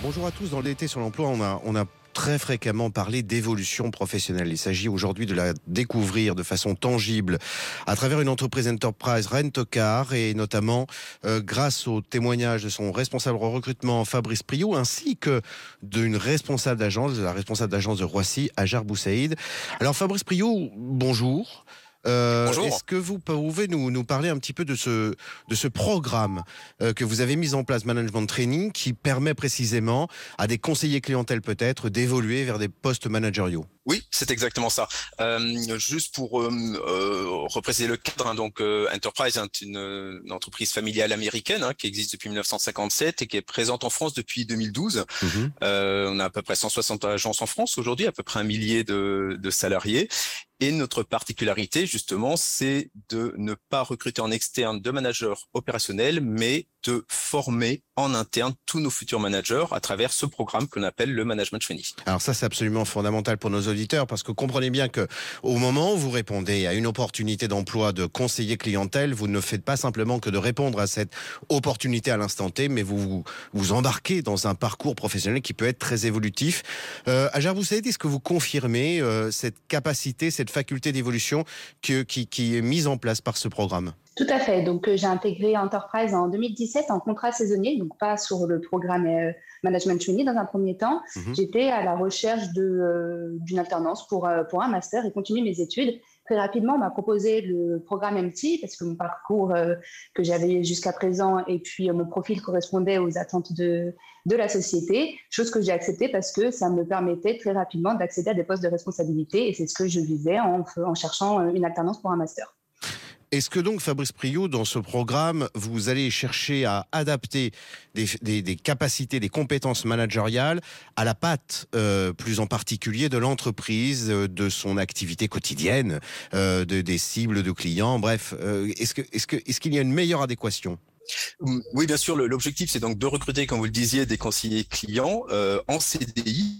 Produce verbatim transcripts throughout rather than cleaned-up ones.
Bonjour à tous. Dans l'été sur l'emploi, on a, on a très fréquemment parlé d'évolution professionnelle. Il s'agit aujourd'hui de la découvrir de façon tangible à travers une entreprise Enterprise Rent-A-Car et notamment euh, grâce au témoignage de son responsable en recrutement Fabrice Priou ainsi que d'une responsable d'agence, de la responsable d'agence de Roissy, Hajar Boussaïd. Alors Fabrice Priou, bonjour. Euh, Bonjour. Est-ce que vous pouvez nous, nous parler un petit peu de ce, de ce programme euh, que vous avez mis en place, Management Training, qui permet précisément à des conseillers clientèle peut-être d'évoluer vers des postes managériaux? Oui, c'est exactement ça. Euh, juste pour euh, euh, repréciser le cadre, hein, donc euh, Enterprise est une, une entreprise familiale américaine hein, qui existe depuis dix-neuf cent cinquante-sept et qui est présente en France depuis deux mille douze. Mmh. Euh, on a à peu près cent soixante agences en France aujourd'hui, à peu près un millier de, de salariés. Et notre particularité, justement, c'est de ne pas recruter en externe de managers opérationnels, mais de former en interne tous nos futurs managers à travers ce programme qu'on appelle le Management Training. Alors ça, c'est absolument fondamental pour nos auditeurs parce que comprenez bien que au moment où vous répondez à une opportunité d'emploi de conseiller clientèle, vous ne faites pas simplement que de répondre à cette opportunité à l'instant T, mais vous vous, vous embarquez dans un parcours professionnel qui peut être très évolutif. Euh, Hajar Boussaïd, est-ce que vous confirmez euh, cette capacité, cette faculté d'évolution que, qui, qui est mise en place par ce programme? Tout à fait. Donc, euh, j'ai intégré Enterprise en deux mille dix-sept en contrat saisonnier, donc pas sur le programme euh, Management Training dans un premier temps. Mmh. J'étais à la recherche de, euh, d'une alternance pour, euh, pour un master et continuer mes études. Très rapidement, on m'a proposé le programme M T parce que mon parcours euh, que j'avais jusqu'à présent et puis euh, mon profil correspondait aux attentes de, de la société, chose que j'ai acceptée parce que ça me permettait très rapidement d'accéder à des postes de responsabilité et c'est ce que je visais en, en cherchant une alternance pour un master. Est-ce que donc, Fabrice Priou, dans ce programme, vous allez chercher à adapter des, des, des capacités, des compétences managériales à la patte, euh, plus en particulier, de l'entreprise, de son activité quotidienne, euh, de, des cibles de clients, bref, euh, est-ce que, est-ce que, est-ce qu'il y a une meilleure adéquation ? Oui, bien sûr, l'objectif, c'est donc de recruter, comme vous le disiez, des conseillers clients euh, en C D I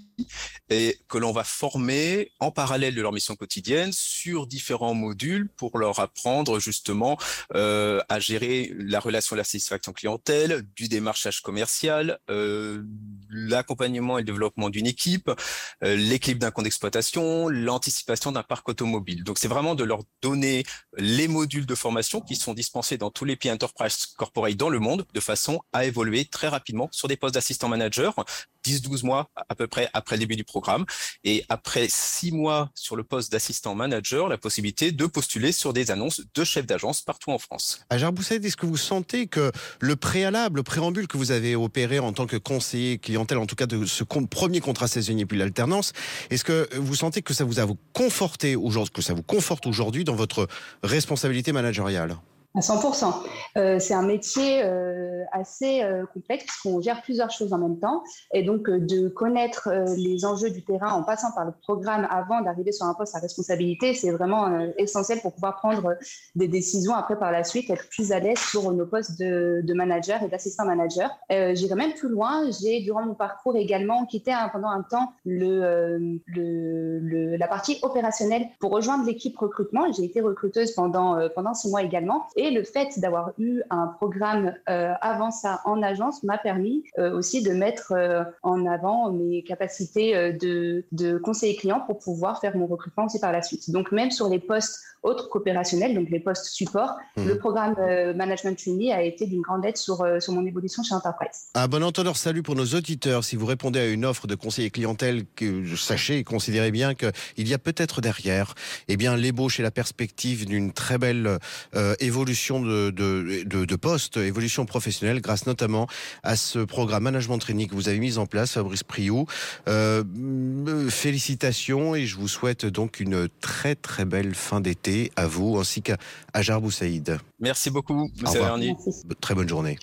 et que l'on va former en parallèle de leur mission quotidienne sur différents modules pour leur apprendre justement euh, à gérer la relation de la satisfaction clientèle, du démarchage commercial, euh, l'accompagnement et le développement d'une équipe, euh, l'équilibre d'un compte d'exploitation, l'anticipation d'un parc automobile. Donc c'est vraiment de leur donner les modules de formation qui sont dispensés dans tous les pays Enterprise Corporate dans le monde de façon à évoluer très rapidement sur des postes d'assistant manager, dix douze mois à peu près après le début du programme. Et après six mois sur le poste d'assistant manager, la possibilité de postuler sur des annonces de chefs d'agence partout en France. Hajar Boussaïd, est-ce que vous sentez que le préalable, le préambule que vous avez opéré en tant que conseiller clientèle, en tout cas de ce premier contrat saisonnier puis l'alternance, est-ce que vous sentez que ça vous a conforté aujourd'hui, que ça vous conforte aujourd'hui dans votre responsabilité managériale ? À cent pour cent. Euh, c'est un métier euh, assez euh, complexe parce qu'on gère plusieurs choses en même temps. Et donc, euh, de connaître euh, les enjeux du terrain en passant par le programme avant d'arriver sur un poste à responsabilité, c'est vraiment euh, essentiel pour pouvoir prendre des décisions après par la suite, être plus à l'aise sur nos postes de, de manager et d'assistant manager. Euh, j'irai même plus loin. J'ai, durant mon parcours également, quitté un, pendant un temps le, euh, le, le, la partie opérationnelle pour rejoindre l'équipe recrutement. J'ai été recruteuse pendant, euh, pendant six mois également. Et Et le fait d'avoir eu un programme euh, avant ça en agence m'a permis euh, aussi de mettre euh, en avant mes capacités euh, de, de conseiller client pour pouvoir faire mon recrutement aussi par la suite. Donc même sur les postes autres qu'opérationnels, donc les postes support, mmh. le programme euh, Management Training a été d'une grande aide sur, euh, sur mon évolution chez Enterprise. Un bon entendeur, salut pour nos auditeurs. Si vous répondez à une offre de conseiller clientèle, que, sachez et considérez bien qu'il y a peut-être derrière eh bien, l'ébauche et la perspective d'une très belle euh, évolution De, de, de, de poste, évolution professionnelle, grâce notamment à ce programme Management Training que vous avez mis en place, Fabrice Priou. Euh, félicitations et je vous souhaite donc une très très belle fin d'été à vous ainsi qu'à Hajar Boussaïd. Merci beaucoup, monsieur Vernier. Très bonne journée.